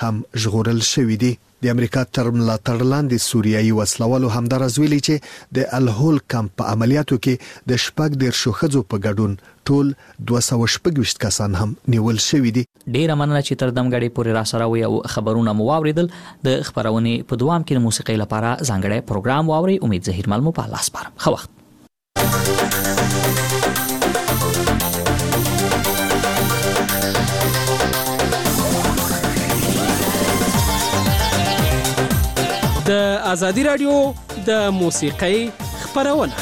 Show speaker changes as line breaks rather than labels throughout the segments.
هم ژغورل شوي دي. د امریکا تر ملاتړ لاندې سوریایي وسلوالو همدارس ویلي چې د الهول کمپ په عملیاتو کې د 14 ښځو په ګډون ټول 226 کسان هم نیول شوي دي.
ډیره مننه چې تر دمګړې پورې را سره وي او خبرونه مو واوریدل. د خبرونې په دوام کې موسیقي لپاره ځانګړی پروګرام واوري. امید زهیر مل مو په لاس سپارم. ښه وخت.
د ازادي رادیو د موسیقۍ خبرونه.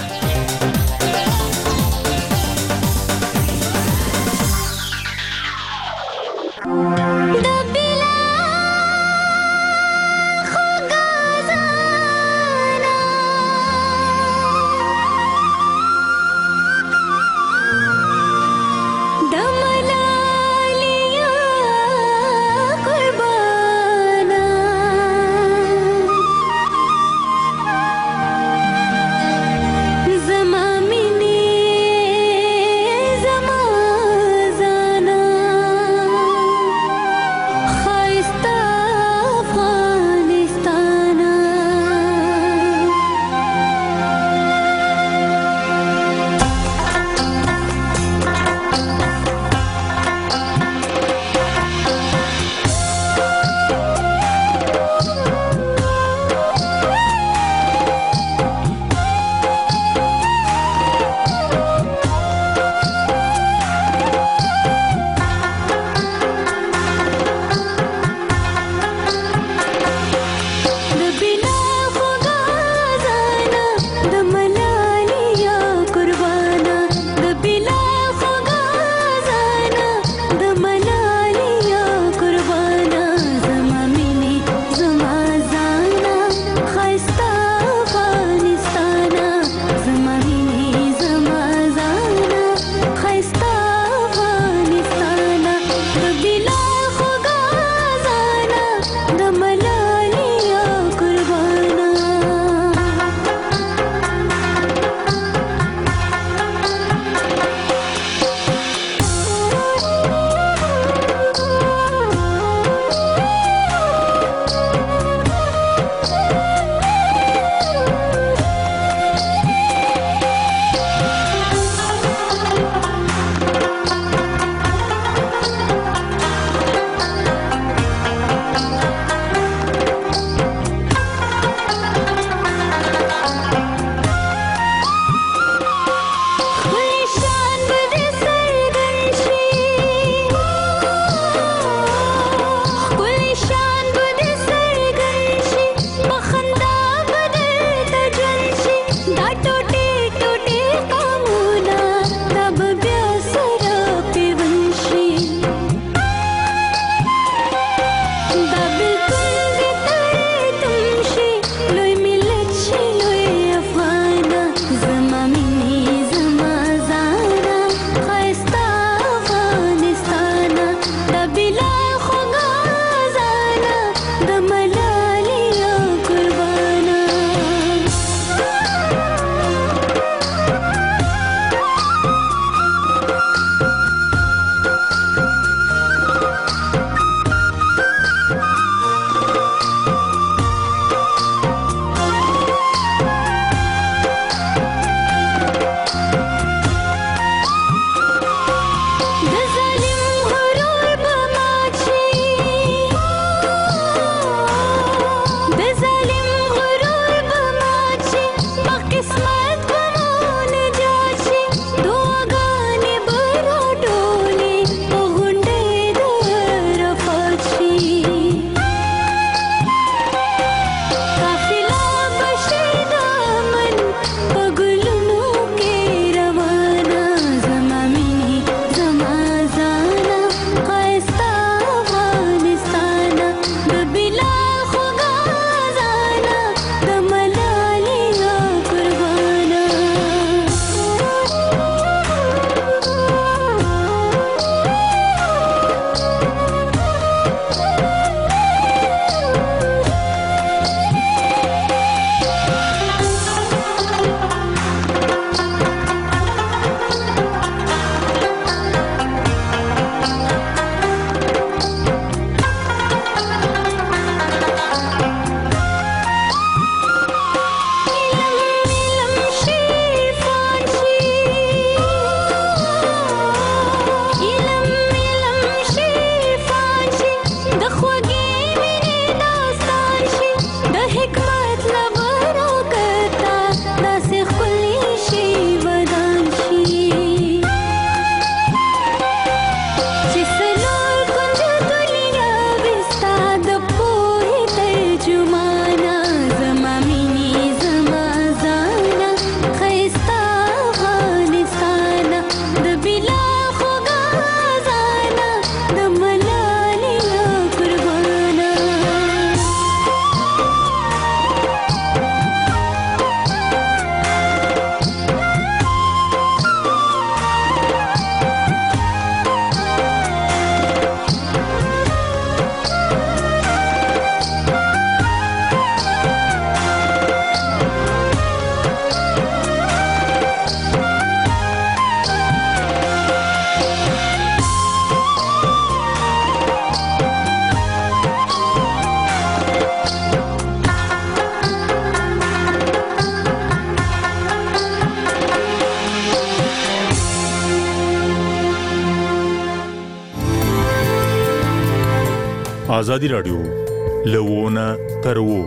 ازادي رادیو لوونه ترو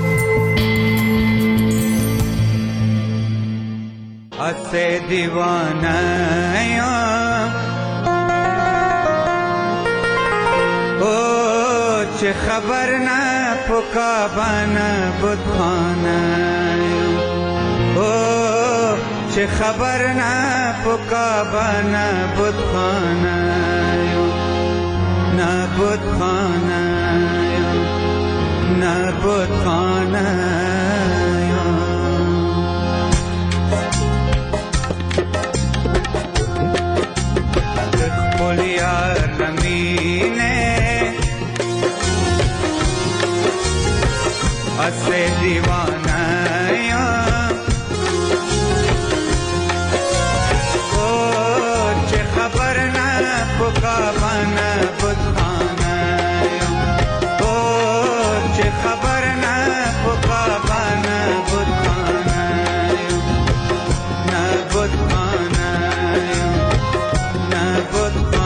اسے دیوانہ او چه خبر نه پکا بنا بدخانه او چه خبر نه پکا بنا بدخانه نه بدخانه نه بدخانه یار رمینه اسے دیوانہ او چه خبر نه پکا بنا بدخانه او چه خبر نه پکا بنا بدخانه نه بدخانه نه بدخانه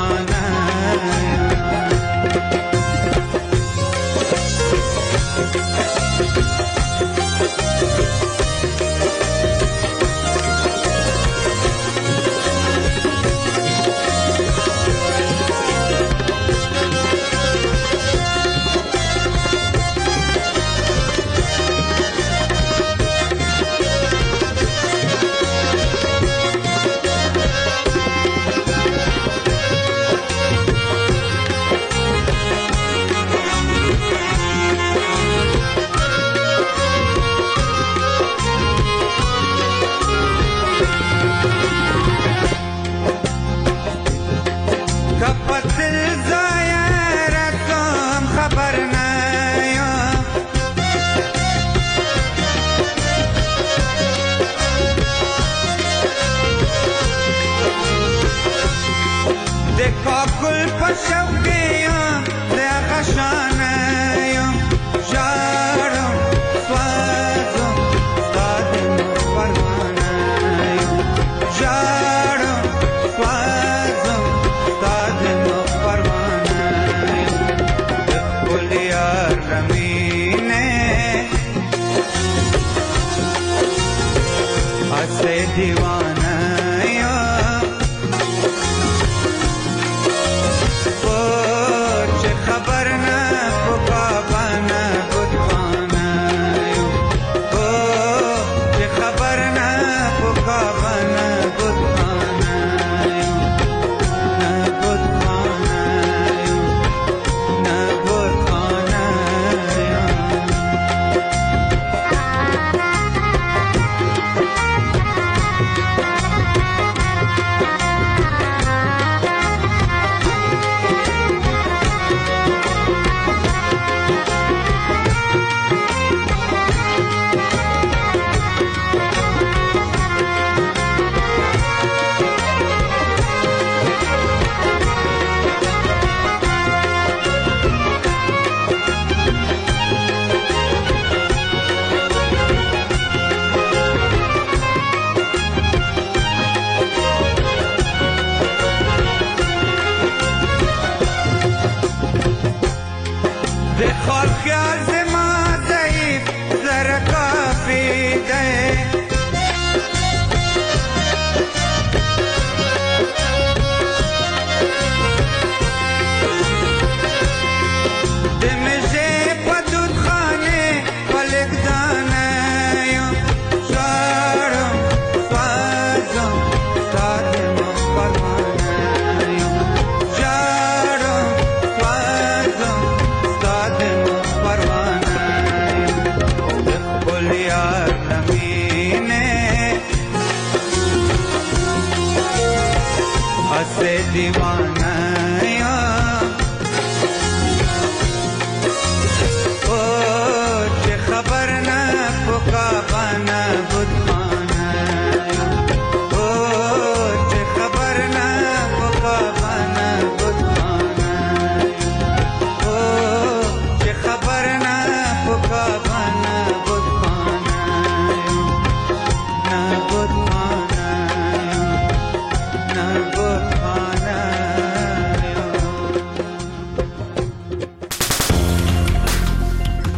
Parwana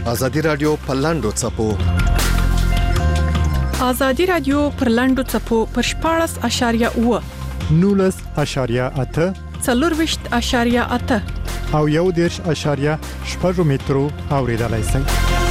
ازادي رادیو په لاندو چپو
ازادي رادیو پر لاندو چپو پر 14.8
19.8
24.8
او 1.8 مترو اوریدلای شئ.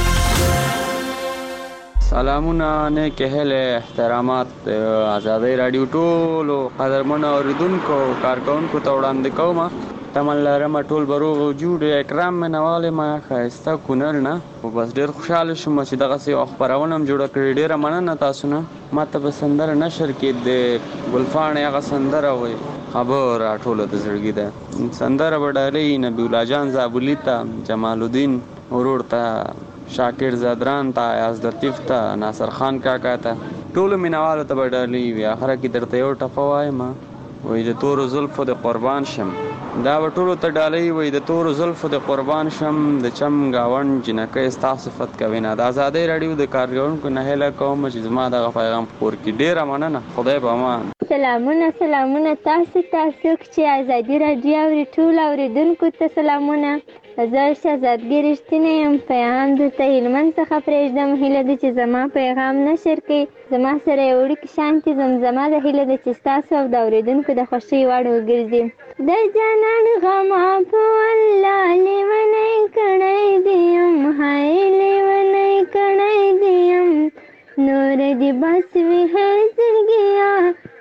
سلامونه نیک هله احترامات ازادي رادیو ټولو قدرمن اوریدونکو کارکونکو ته وړاندې کوم. تمن لرم ټول بروغ وجود اکرام منواله ما خاسته کونر نه او بس ډیر خوشاله شوم چې دغه سي خبرونه جوړ کړی. ډیر مننه تاسو نه. ماته به سندر نشر کې د ګلفان هغه سندر وي خبر ټول د زړګي ده. سندر وډالې نبی الله جان زابلی ته جمال الدین ورور ته شاکر زادران ته یاز لطیف ته ناصر خان کاکا ته ټول مینوالو ته وډالې وی اخره کې درته یو ټپه وایم وای د تور زلفو د قربان شم. دا ټولو ته ډالې وای د تور زلفو د قربان شم د چم گاون جنکه ستا صفت کوي نه. د ازادي رادیو د کارګرونکو نه هله کوم چې زما د پیغام خور کې ډیر مننه. خدای به امان.
سلامونه تاسو چې ازادي رادیو اوري ټول اوریدونکو ته سلامونه. زه شهزادګي رښتینی یم. پیغام درته هلمند څخه پرېږدم. هیله ده چې زما پیغام نشر کړئ. زما سره یو وړوکی شانتې زمزمه ده. هیله ده چې ستاسو او د اوریدونکو د خوښۍ وړ وګرځي. د جانان غما په الله لیونی کړی دی یم. های لیونی کړی دی یم. نور دې بس وي هی زړګیا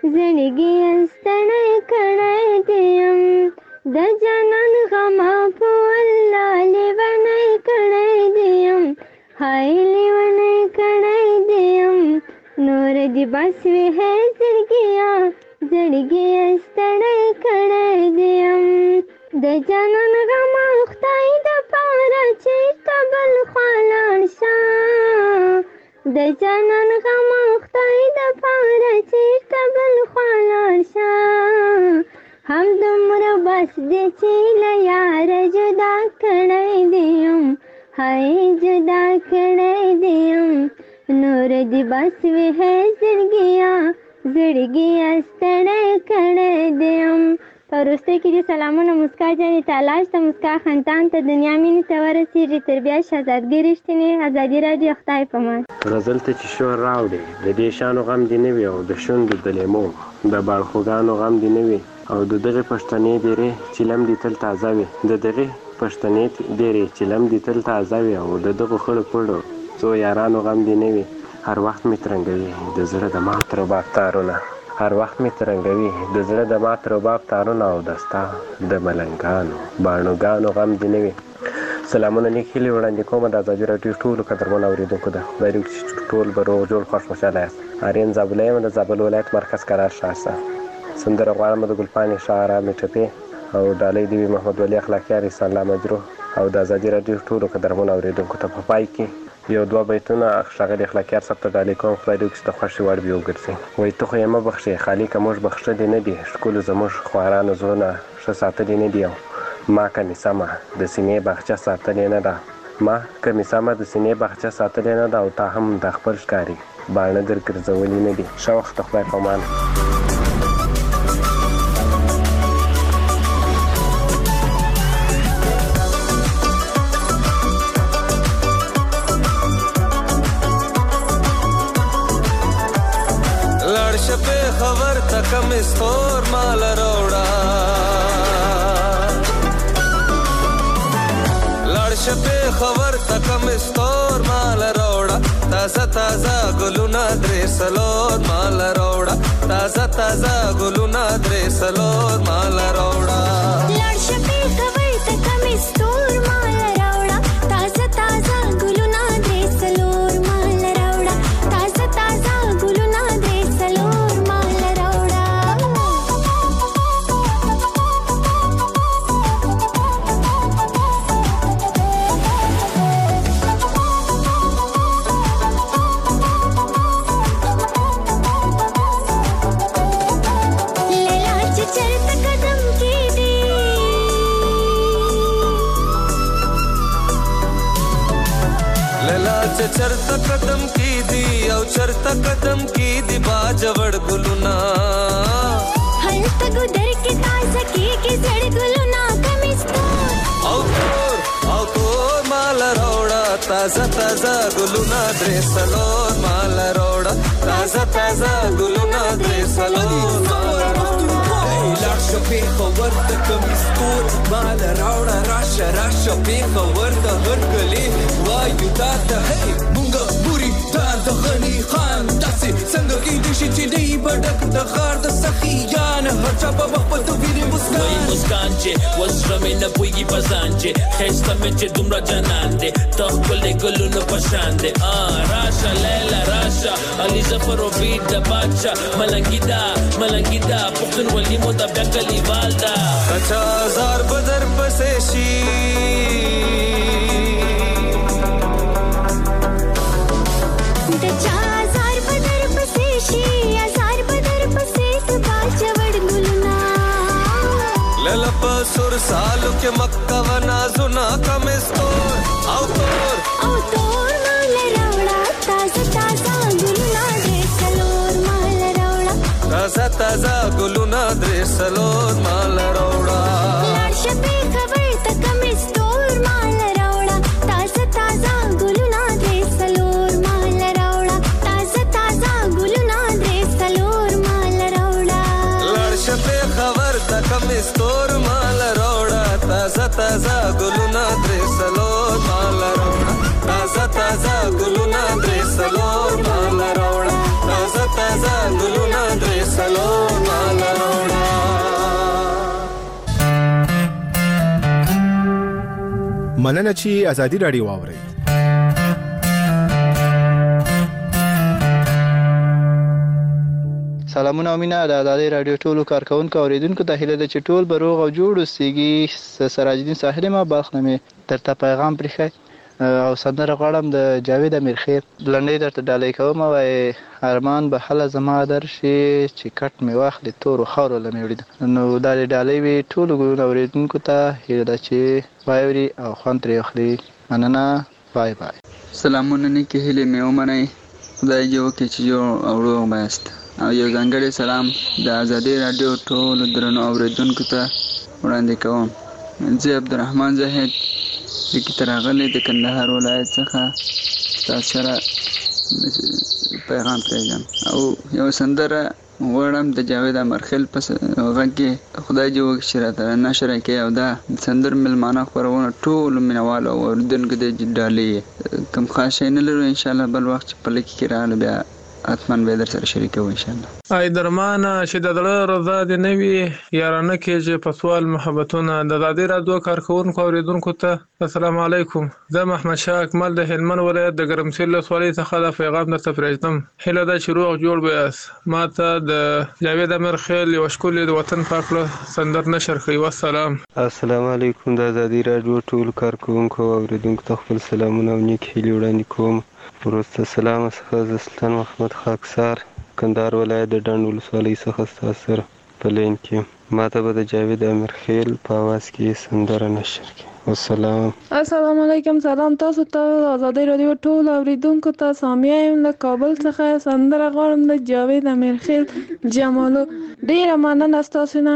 زړګیا ستړی کړی دی یم. د جانان غما په الله لیونی کړی دی یم. های لیونی کړی دی یم. نور دې بس وي هی زړګیا زړګیا ستړی کړی دی یم. د جانان غما خدای د پاره چې تبل خلاړ شه. د جانان غما خدای د پاره چې تبل خلاړ شه. هم دومره بس دې چې له یاره جدا کړی دی یم. های جدا کړی دی یم. نور دې بس وي هی زړګیا زړګیا ستړی کړی دی یم. په وروستۍ کې دې سلامونه مسکا جانې تالاش ته مسکا خندان ته دنیا مینې ته ورسېږي. تر بیا شهزادګي رښتینې ازادي رادیو خدای په امان.
غزل ته چې شور راوړي د دې شانو غم دې نه وي او د شونډو د لیمو د باړخوګانو غم دې نه وي او د دغې پښتنې ډېرې چیلم دې تل تازه وي. د دغې پښتنې ډېرې چیلم دې تل تازه وي او د دغو خړو پړو څو یارانو غم دې نه وي. هر وخت مې ترنګوي د زړه د مات رباب تارونه. هر وخت مې ترنګوي د زړه د مات رباب تارونه او د ستا د ملنګانو باڼوګانو غم دې نه وي. سلامونه نیک هیلې وړاندې کومه د ازادي راډیو ټولو قدرمنو اورېدونکو ده. خدای دې وکړي چې ټول به روغ جوړ خوښ خوشحاله یاست. آرین زابله یم د زابل ولایت مرکز قرار ښار. سندره غواړم د ګلپانې شاعره مې ټپې او ډالۍ دې وي محمد ولی اخلاقیار احسان الله مجروح او د ازادي راډیو ټولو قدرمنو اورېدونکو ته. په پای کې یو دوه بیتونه ښاغلي اخلاقیار صاحب ته ډالۍ کوم. خدای دې وکړي چې د خوښې وړ وي وګرځي. وایي ته خو یې مه بخښې خالقه موږ بخښلي نه دي. ښکلو زموږ خوارانو زړونه ښه ساتلي نه دي او ما کمې سمه د سینې باغچه ساتلې نه ده. ما کمې سمه د سینې باغچه ساتلې نه ده او تا هم د خپل ښکاري باڼه در ګرځولي نه دي. ښه وخت د خدای په امان.
خبر تکم استور مال روڑا لړش په خبر تکم استور مال روڑا. تازه تازه ګلونه درې سلور مال روڑا. تازه تازه ګلونه درې سلور مال روڑا.
لړش په خبر تکم استور مال روڑا. تازه تازه ګلونه درې سلور مال روڑا. تازه تازه ګلونه درې سلور
چرته قدم کی دی او چرته قدم کی دی باجوړ ګلونا.
هلته ګدر کې تازه کې زړ ګلونا کمستور
او کور مال روڑا. تازه تازه ګلونه درې څلور مال راوړه تازه تازه ګلونه درې څلور
لاشه پیښور د کمیستور مال راوړه راشه راشه پیښور د هرکلي وایو دا ته مونږه بوري دا د غني خان داسې څنګه کېدای شي چې دی بډک د غار د سخیان هر چا په وخت په ویری مسکان چې وسره مې نه پويږي پسان چې خسته مې چې دومره جنان دې ته خپل ګلونو پشان دې راشه لیلا راشه علي ظفر او بیت د بادشاہ ملنګی دا پښتون ولي مو د بیا کلیوال دا
کچا زار بدر پسې شي
د چا زار بدر پسې شي زار بدر پسې سبا چوڑ ګلنا
لل په سر سالو کې مکه ونا زنا کمستور او تور
مال راوړه تازه تازه ګلنا دې سلور مال راوړه
تازه تازه ګلونه درې څلور مال راوړه
لاشه پیښور ته کمیستور مال راوړه تازه تازه ګلونه دې سلور مال راوړه تازه تازه ګلونه دې سلور مال راوړه
لاشه پیښور ته کمیستور مال راوړه تازه تازه ګلونه درې څلور مال راوړه تازه تازه ګلونه درې څلور مال راوړه تازه تازه ګلونه درې څلور مال راوړه
مننه چې ازادي راډیو واوري
سلامونه او مینه د ازادي راډیو ټولو کارکونکو اوریدونکو ته هیله ده چې ټول به روغ او جوړ اوسئ. سراج الدین ساحل ما بلخ نه درته پیغام پرېښی او سندره غواړم د جاوید امیرخیل لنډۍ درته ډالۍ کوم وای ارمان به هله زما درشي چې کټ مې واخلې تورو خاورو له مې وړي نو دا ډالۍ وي ټولو اوریدونکو ته هیله ده چې واوري او خوند ترې واخلي. مننه. بای بای.
سلامونه نیکې هیلې مې ومنئ. خدای دې وکړي چې جوړ او روغ بایاست. او یو ځانګړی سلام د ازادي راډیو ټولو درنو اوریدونکو ته وړاندې کوم. زه عبدالرحمن زاهد لیکي ته راغلی د کندهار ولایت څخه تاسو سره پیغام پرېږدم او یو سندره غواړم د جاوید امیرخیل په غږ کې خدای دې وکړي چې راته نشر کړي او دا سندر ملمانه خپرونه ټولو مینهوالو او اوریدونکو ته ډالۍ کوم خاص شی نه لرو. انشاءالله بل وخت چې په لیک کې راغله بیا حتما به در سره شریکو انشاءالله.
ای درمانه چې د دړه رضا دې نه وي یارانه کېږي په سوال محبتونه. د ازادي راډیو کارکونکو اوریدونکو ته السلام علیکم. زه محمد شاه اکمل د هلمند ولایت د ګرمسیر ولسوالۍ څخه د پیغام درته پرېږدم. هیله ده چې روغ جوړ به یاست. ما ته د جاوید امیرخیل یو ښکلې د وطن پاک سندر نشر کړئ. والسلام.
السلام علیکم. د ازادي راډیو ټول کارکونکو اوریدونکو ته خپل سلامونه او نیک هیلې وړاندې کوم. وروسته سلام څخه د سلطان محمد خاکسار کندهار ولایت د ډنډ ولسوالۍ څخه ستاسو سره په لین کې ما ته به د جاوید امیرخیل په اواز کې سندره نشر کړي. والسلام.
السلام علیکم. سلام تاسو ته ازادي راډیو ټول اوریدونکو ته سامیه یم له کابل څخه سندره غواړم د جاوید امیرخیل جمالو. ډیره مننه ستاسو نه.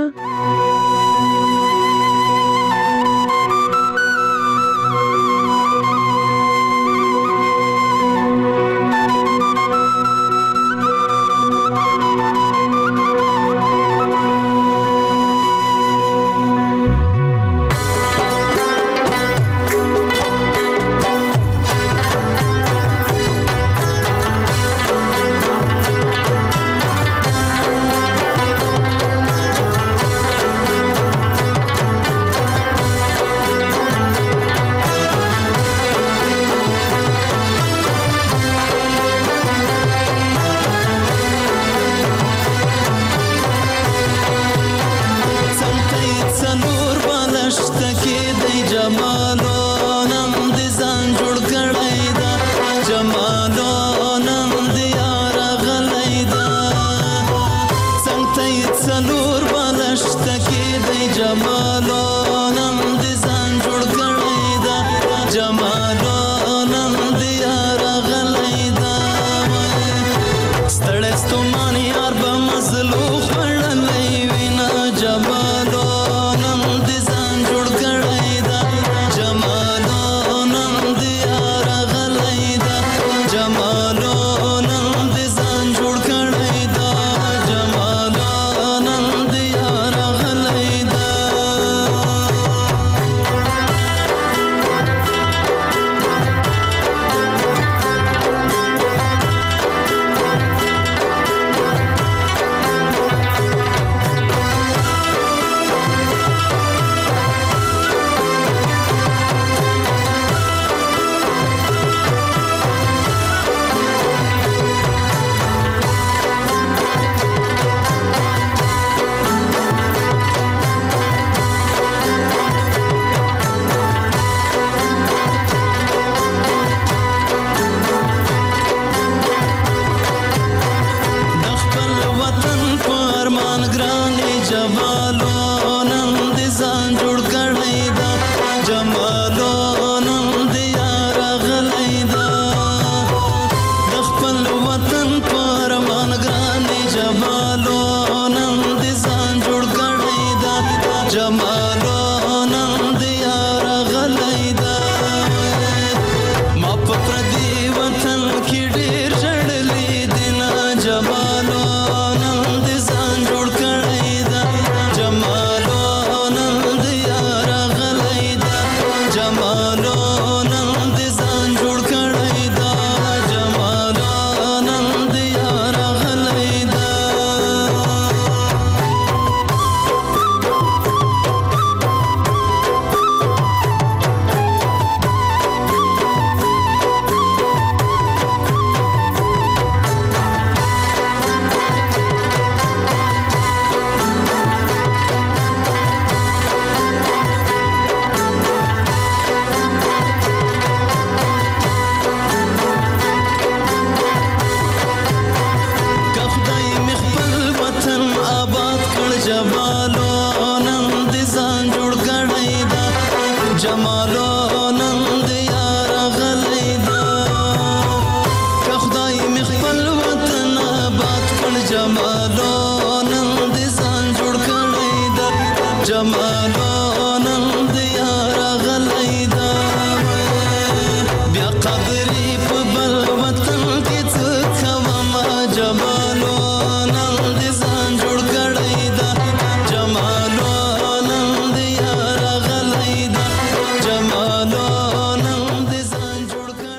خبرې په بل وطن کې څه کوم جمالو نن دې ځان جوړ کړی دا جمالو نن دې یار غلی دا جمالو نن دې ځان جوړ کړی.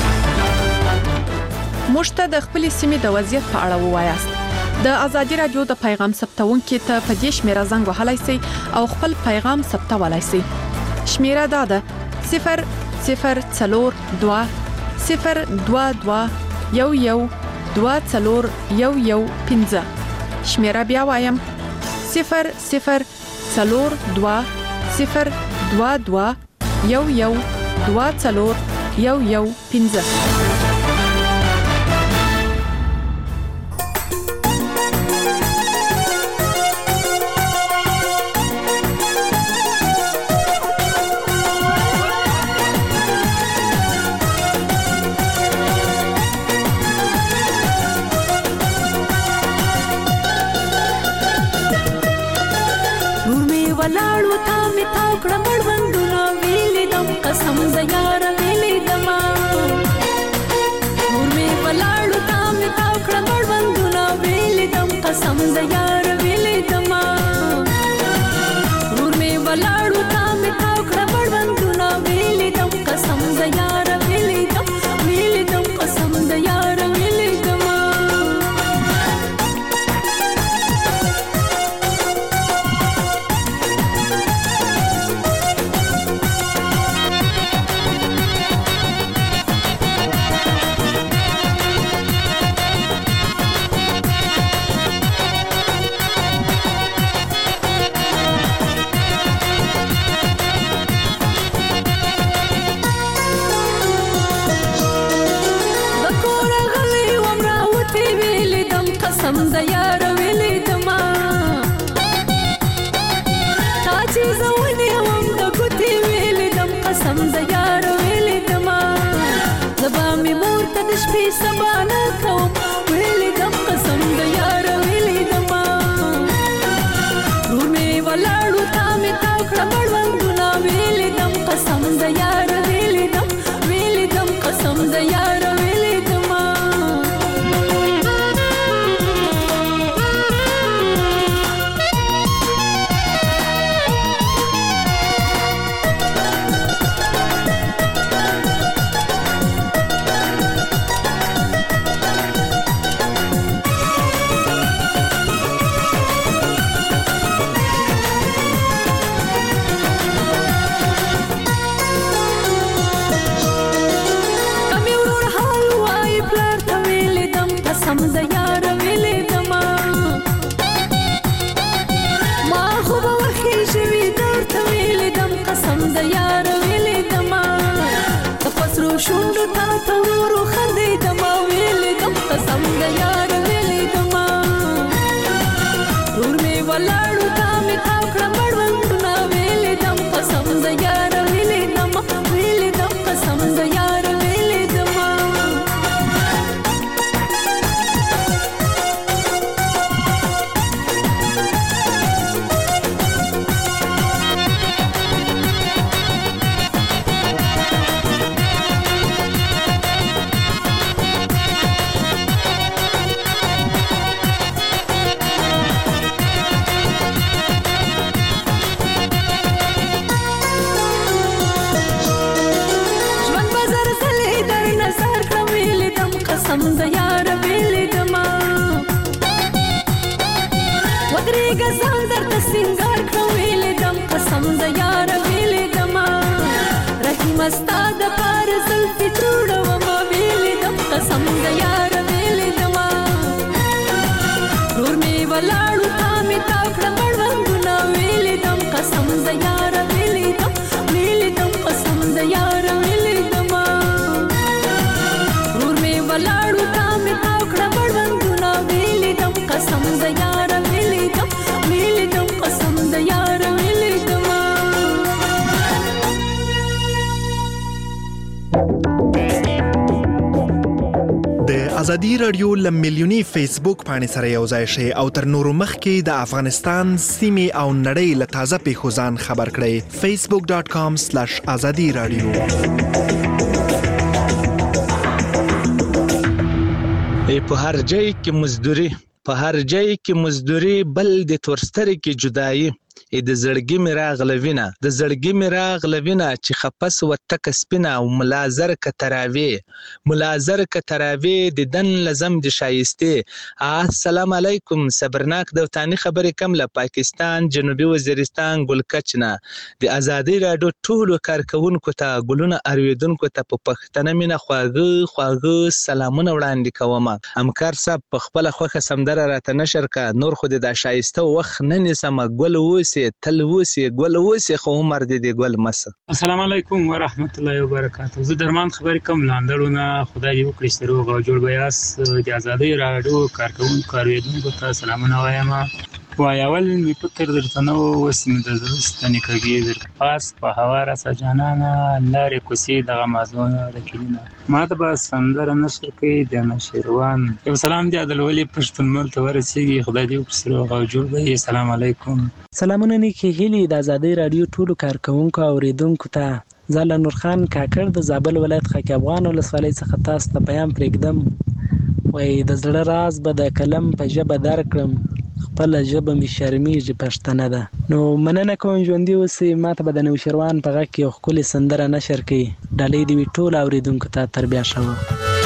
موږ ته د خپل سیمې د وضعیت په اړه ووایاست. د ازادي رادیو د پیغام ثبتونکو ته په دې شمیره زنګ وهلای شئ او خپل پیغام ثبتولای شئ. شمیره دا ده 0042 022 112415. شمیره بیا وایم 0042 022 112415.
ولاړو تا می تاو کړه مړوندونه ویلې دم قسم د یار ویلې دما نور می ولاړو تا می تاو کړه مړوندونه ویلې دم قسم د یار ویلې دما نور می ولاړو تا می تاو کړه مړوندونه ویلې دم قسم د یار ویلې دم قسم د یار ویلې دما. قسم د یار ویلې دما تا چې زونی هم د ګوتې ویلې دم قسم د یار ویلې دما زبا می مور ته د شپې سبا نه کوم ویلې دم قسم د یار ویلې دما رومې ولاړو تا می تا کړه مړوندونه ویلې دم قسم د یار ویلې دم قسم د یار ویلې دما. قسم د یار ویلې دما ما خو به وخی شوي درته ویلې دم قسم د یار ویلې دما د پسرو شونډو تا ته ورو خندې دما ویلې دم قسم د یار ویلې دما ور مې ولاړو تا مې تاو کړه مړوندونه ویلې دم قسم د یار ویلې دم قسم د یار ویلې دما. قسم د یار ویلې دما ودرېږه ځان درته سینګار کړم ویلې دم قسم د یار ویلې دما رحیمه ستا دپاره زلفې جوړومه ویلې دم قسم د یار ویلې دما ورور مې ولاړو تا مې تاو کړه مړوندونه ویلې دم قسم د یار ویلې دم قسم د یار ویلې دما ورور مې ولاړو تا مې تاو کړه مړوندونه ویلې دم قسم د یار ویلې دم قسم د یار ویلې دما.
د ازادي رادیو لملیونی فیسبوک باندې سره یو ځای شي او تر نورو مخکې د افغانستان سیمې او نړۍ له تازه پیښو ځان خبر کړئ facebook.com/azadi radio
په هر ځای کې مزدوري په هر ځای کې مزدوري بل د تورستري کې جدایي د زړګي مې راغله وینه د زړګي مې راغله وینه چې خپس وتک سپینه او ملازر کتراوي د دن لزم د شایسته. السلام علیکم صبرناک د وطني خبرې کم له پاکستان جنوبي وزیرستان ګلکچنه د ازادي راډیو ټولو کارکونکو ته ګلونه ارویدونکو ته په پښتنه مینه خواږه سلامونه وړاندې کوم. همکار صاحب په خپل خوخه سمدره راته نشر کا نور خو د شایسته وخت نه نسم ګل وسی تل وسی ګل وسی خو عمر دې ګل مس.
السلام علیکم ورحمت الله وبرکاته. زه درمان خبرې کوم لاندړونه خدای دې وکړي ستروغ او جوړ بیاس د ازادي راډیو کارکونکو ارویدونکو ته سلامونه وایم. اول می فکر درته نو وسم د زړستنی کږي در پاس په هوا را سجانانا لارې کوسي د غمازونه د کینه ما ته به سندر نشر کوي د نشروان. یو سلام دی عادل ولی پښتون مل ته ورسیږي خدای دې وکړي ستروغ او جوړ بیاس. السلام علیکم.
سلامونه نیکی هیلی د ازادي راډیو ټولو کارکونکو اوریدونکو ته زال نور خان کاکړ د زابل ولایت خاک افغان ولسوالۍ څخه تاسو ته پیغام پرېږدم. وای د زړه راز به د کلم په ژبه درکړم خپل ژبه می شرمیږي پښتنه ده. نو مننه کوم ژوندۍ اوسئ. ماته به د نوشروان په غږ کې یو ښکلې سندره نشر کړي. ډالۍ دې وي ټولو اورېدونکو ته. تر بیا ښه وه.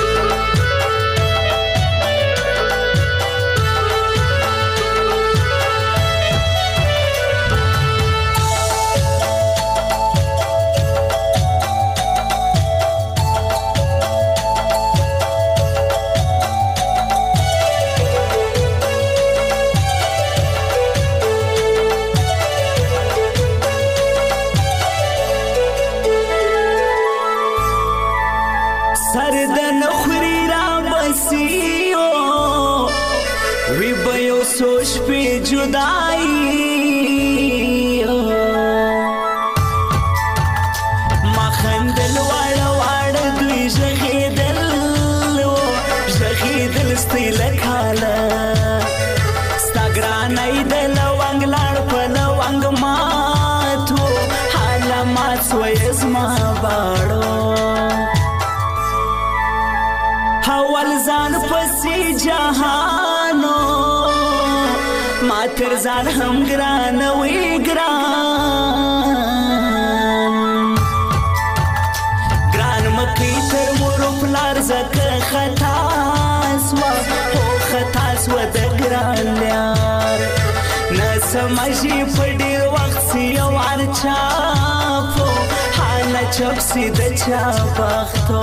تر ځان هم ګران وی ګران مکی تر مور پلار زکه خطا سوا هو خطا سوا د ګران یار نه سمجي په ډیر وخت سی وار چاپو حال چپ سی د چا پختو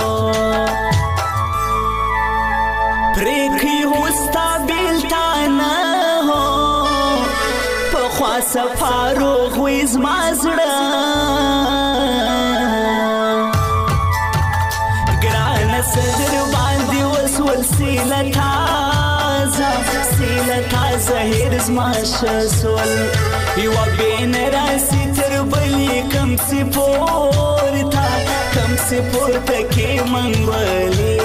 پریکی هوستا بیلتانا سفارو غویز مازړه ګران صدر باندې وسول سیله تازه هرز ماشسول یو بین راسی تر بلی کم سی پورتا کې منګولې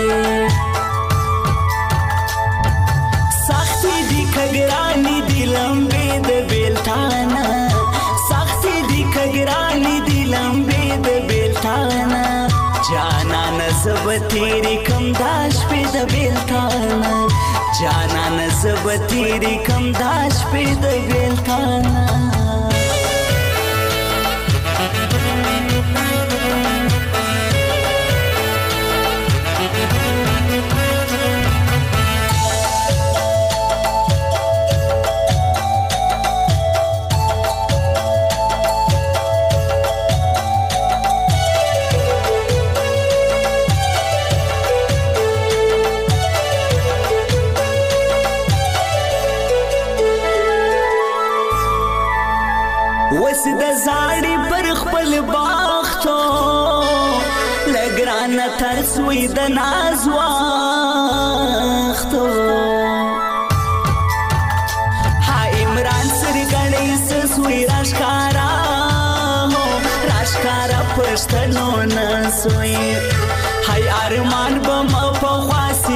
سختي دی کګرانی دی لمبې د بیلتانا سختي دی کګرانی دی لمبې د بیلتانا جانا نزب تیری کم داش په د بیلتانا جانا نزب تیری کم داش په د بیلتانا زاړي پر خپل باختو لګران ترسوي د ناز واختو ها عمران سرګړې سوي راشکارا پښتنو نسوي هاي ارمان بم په خاصي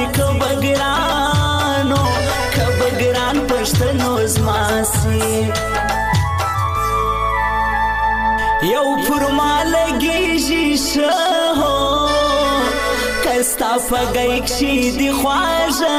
کبګران پښتنو زماسي یو فرمالګي شیشه کس ستا په غیږ کښې دي خواږه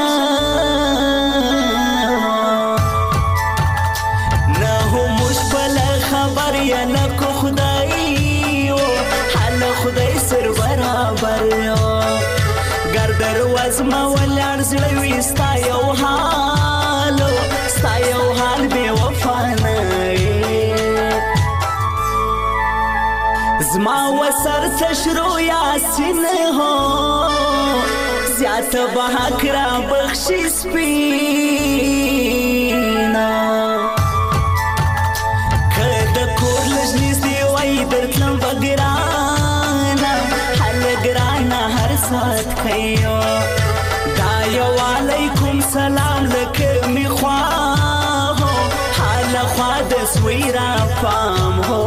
نه هم موږ بله خبر یا نه کو خدای حال خدای سر برابر گر درواز ما ولاړ زړه وي ستا یو حال ستا یو حال بې وفا نه زما وسر تشرو یاسین هو زیات به حق را بخشي سپینا که د کور لږ نږدې وای درتلم به ګرانه حل ګرانه هر ساعت کیو دا یو علیکم سلام لکه می خوا هو حال خوا د سوی را پام هو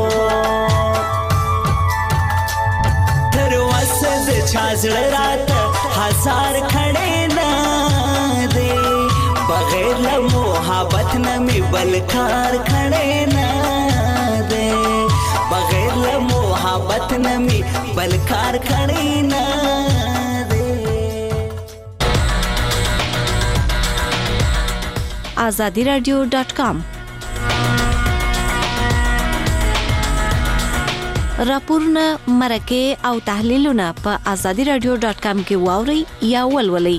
چا زړه راته هزار کړی نه دی بغیر له محبت نه مې بل کار کړی نه دی بغیر له محبت نه مې بل کار کړی نه دی
azadiradio.com راپورونه مرکه او تحلیلونه په azadiradio.com کې واوري یا ولولئ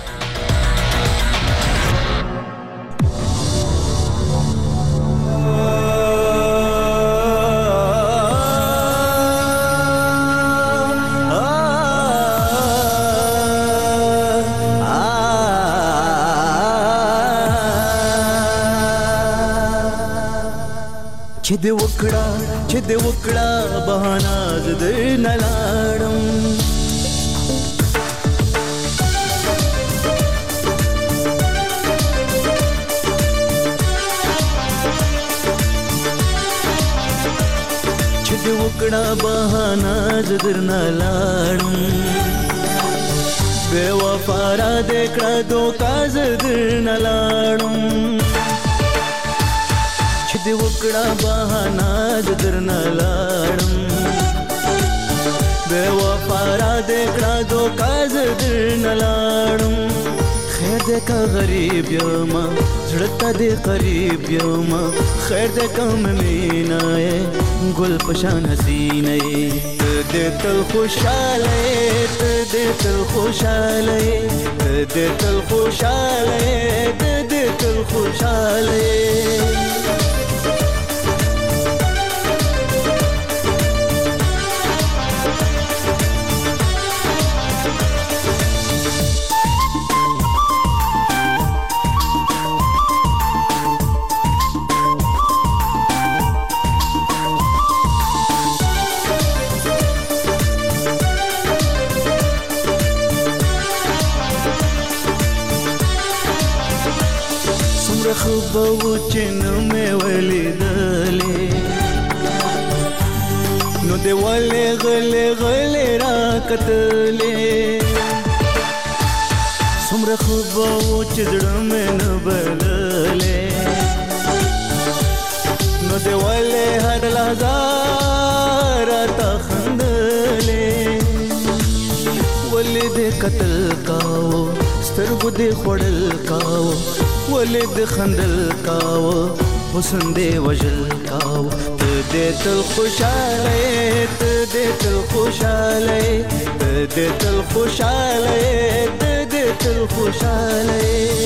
چې د وکړه بهانه زه نه لاړم چې د وکړه بهانه زه نه لاړم بے وفا را دې کړه دوکا زه نه لاړم چې د وکړه بهانه زه درنه لاړم بې وفا را دې کړه دوکا زه درنه لاړم خیر دې که غریب یمه زړه ته دې قریب یمه خیر دې که مینه یې ګل په شان حسینه یې ته دې تل خوشحاله یې ته دې تل خوشحاله یې ته دې تل خوشحاله یې ته دې تل خوشحاله یې خبو چې نو مې ولیدلې نو دې ولې غلې غلې را کتلې څومره خبو چې زړه مې نه بللې نو دې ولې هر لحظه راته خندلې ولې دې قتل کاوه سترګو دې خوړل کاوه ولې د خندل کاوه حسن دې وژل کاوه ته دې تل خوشاله ته دې تل خوشاله ته دې تل خوشاله ته دې تل خوشاله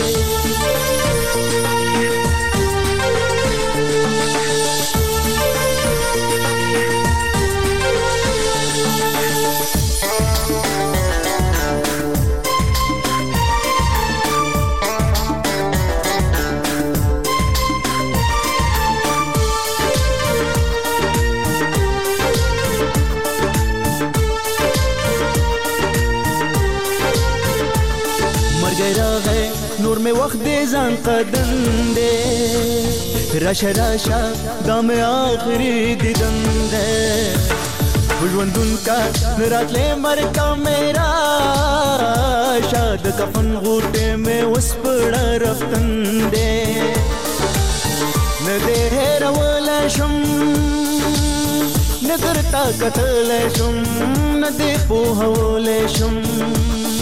نور میں وقت دے ځان قدم دے راشه راشه دا مې آخري دیدن دے ژوندون کا راتلې مرګ کا میرا شاد کفن غوټه مې وسپړه رفتن دے نه دې هېرولی شم نه درته کتلی شم نه دې پوهولی شم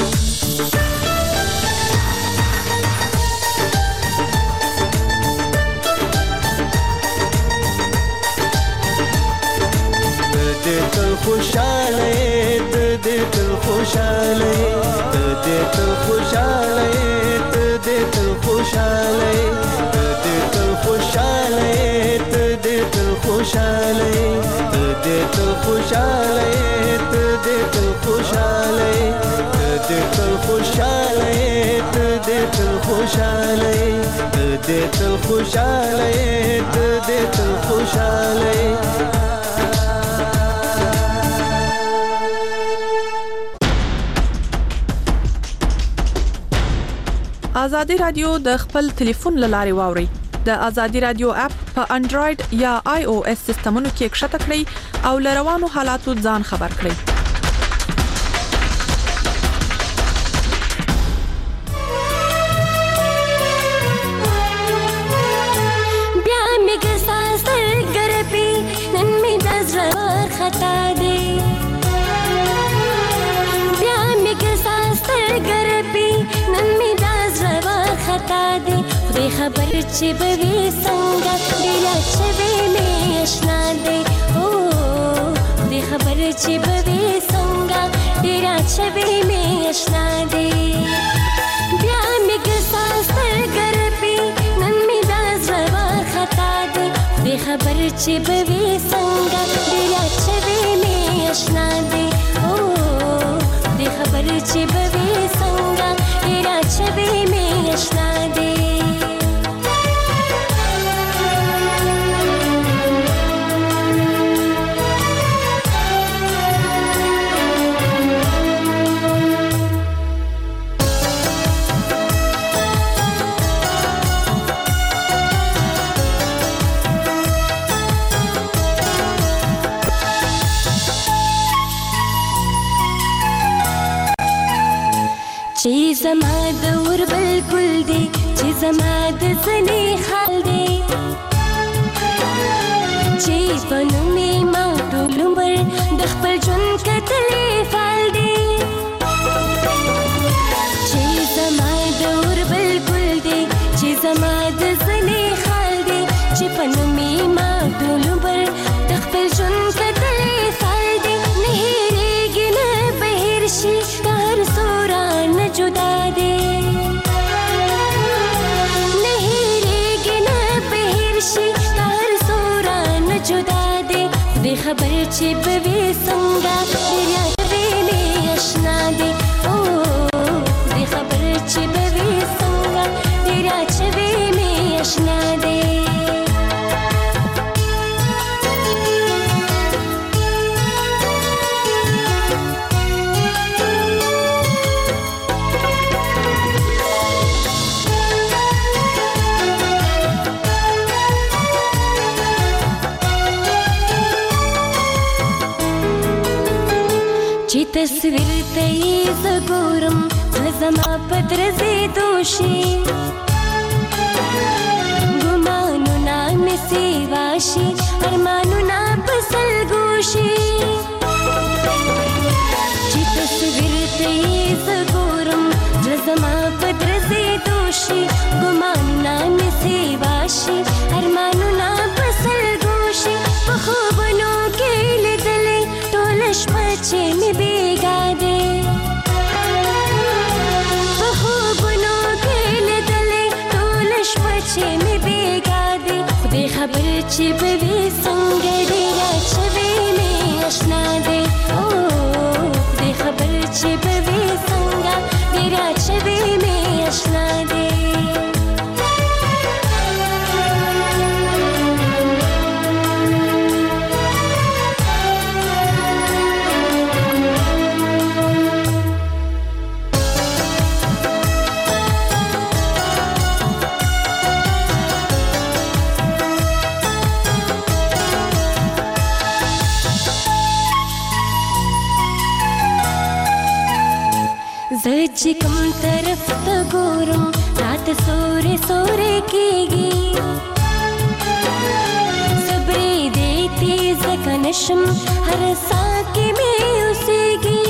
دې تل خوشاله ته دې تل خوشاله ته دې تل خوشاله ته دې تل خوشاله ته دې تل خوشاله ته دې تل خوشاله ته دې تل خوشاله ته دې تل خوشاله ته دې تل خوشاله ته دې تل خوشاله ته دې تل خوشاله.
ازادي رادیو د خپل ټلیفون لارې واوري. د ازادي رادیو اپ په انډراید یا آی او اس سیستمونو کې ښکته کړئ او لروانو حالاتو ځان خبر کړئ.
بیا میګ ساستر ګرپی نن می دزر خطا دی بیا میګ ساستر ګرپی نن می دزر خطا دی خدای خبر چې به وي څنګه ډیره چوي مې آشنا دی او خدای خبر چې به وي څنګه ډیره چوي مې آشنا دی بیا میګ ساستر ګرپی نن می دزر خطا دی خدای خبر چې به وي څنګه ډیره چوي مې آشنا دی او خدای خبر چې به وي څنګه ډیره چوي مې آشنا دی. چې زما د اور بلبل دی چې زما د زنې خال دی چې په نوم یې ما ټول عمر د خپل ژوند کتلې فال دی چې زما د اور بلبل دی چې زما د زنې خال دی چې په نوم یې ما ټول عمر د خپل ژوند کتلې فال دی نه هېرېږي نه به هېر شي که هر څومره جدا دی نه هېرېږي نه به هېر شي که هر څومره نه جدا دی خدای خبر چې به وي څنګه ډېر یادوي مې اشنا دی او خدای خبر چې به وي څنګه ډېر اچوي مې اشنا دی. چې تصویر ته یې زه ګورم زما په درځېدو شي ګمانونه مې سیوا شي ارمانونه په سلګو شي چې تصویر ته یې زه ګورم زما په درځېدو شي ګمانونه مې سیوا شي ارمانونه په سلګو شي په خوبونو کې لیدلې ټوله شپه چې مې بېګا دی په خوبونو کې لیدلې ټوله شپه چې مې بېګا دی خدای خبر چې به وي څنګه ډېر اچوي مې اشنا دی او خدای خبر چې به وي څنګه ډېر اچوي مې اشنا دی. زه چې کوم طرف ته ګورم راته سورې سورې کېږي صبرې دې تیز که نشم هر ساه کې مې اوسېږي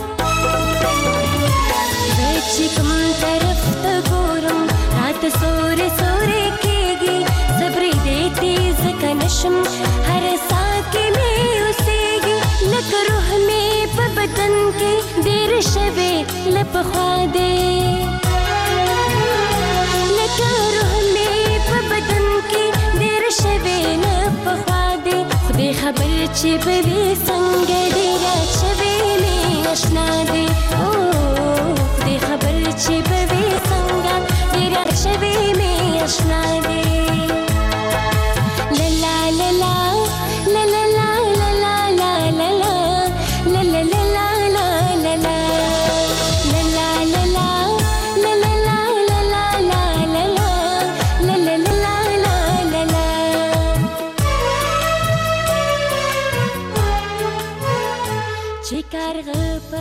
زه چې کوم طرف ته ګورم راته سورې سورې کېږي صبرې دې تیز که نشم هر ساه کې مې اوسېږي لکه روح مې په بدن کې ډېر شوي لپخوا دې لکه روح مې په بدن کې ډېر شوي لپخوا دې خدای خبر چې به وي څنګه